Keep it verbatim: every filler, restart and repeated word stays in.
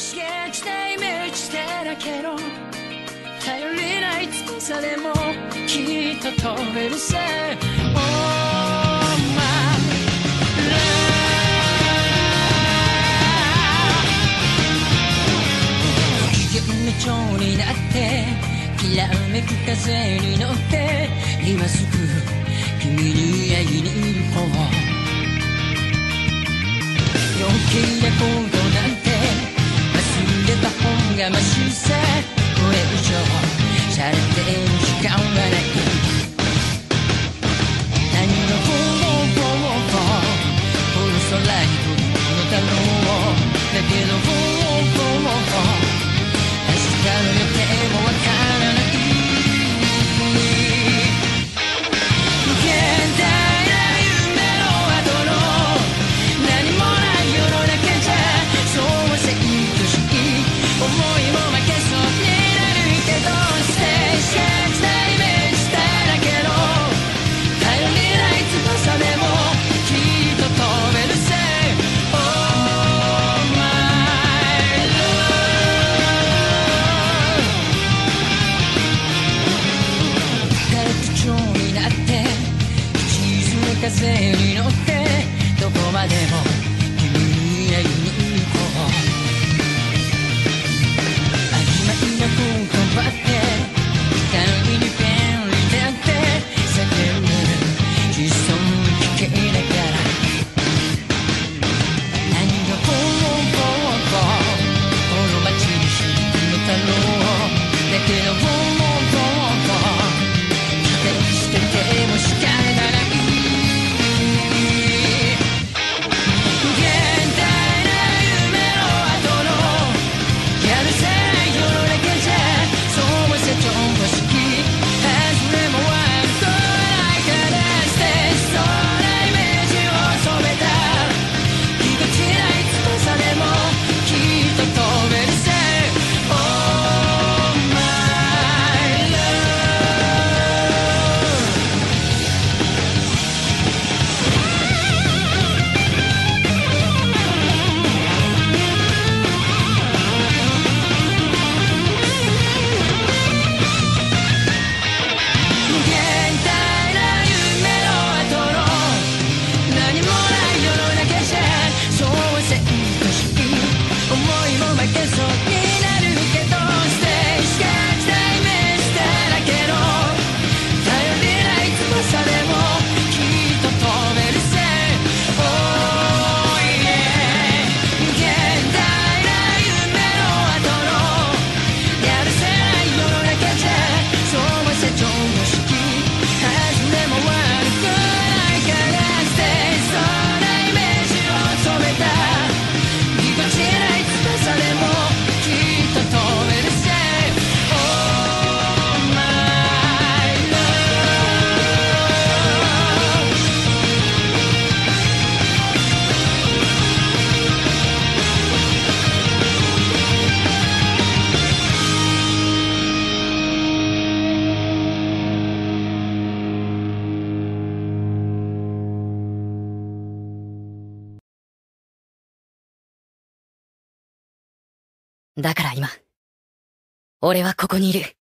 刺激でイメージだらけの頼りない翼でもきっと飛べるさ Oh my love 不機嫌な蝶になってきらめく風に乗って今すぐ君に会いに行こう余計なことなんて忘れた方がマシさこれ以上しゃれてる時間はない何の方法この空に飛ぶこの太郎だけど明日の予定もわからない現代な夢の後の何もない世の中じゃそうはせいとしい思いも負けそうになるけどステージがしたイメージだらけの頼りない翼でもきっと飛べるぜ Oh my love 枯れた蝶になって一途な風に乗ってどこまでも君に会いに行こう曖昧な言葉って人のに便利だって叫ぶ自尊危険だから何が方法この街に響くのだろうだけど否定してても仕方がない現代な夢の後のやるせない世の中じゃそうは成長はしき外れも悪くないからステージそうなイメージを染めたぎこちない翼でもきっと飛べるぜ Oh my love 現代な夢の後の何もない世の中じゃそうはせいとしい思いも負けそうになるけどステージがしたイメージだらけの頼りない翼でもきっと飛べるぜ Oh yeah 現代な夢の後のやるせない世の中じゃそうは成長もしき外れも悪くないからステージそうなイメージを染めたぎこちない翼でもきっと飛べるぜ Oh my love だから今俺はここにいる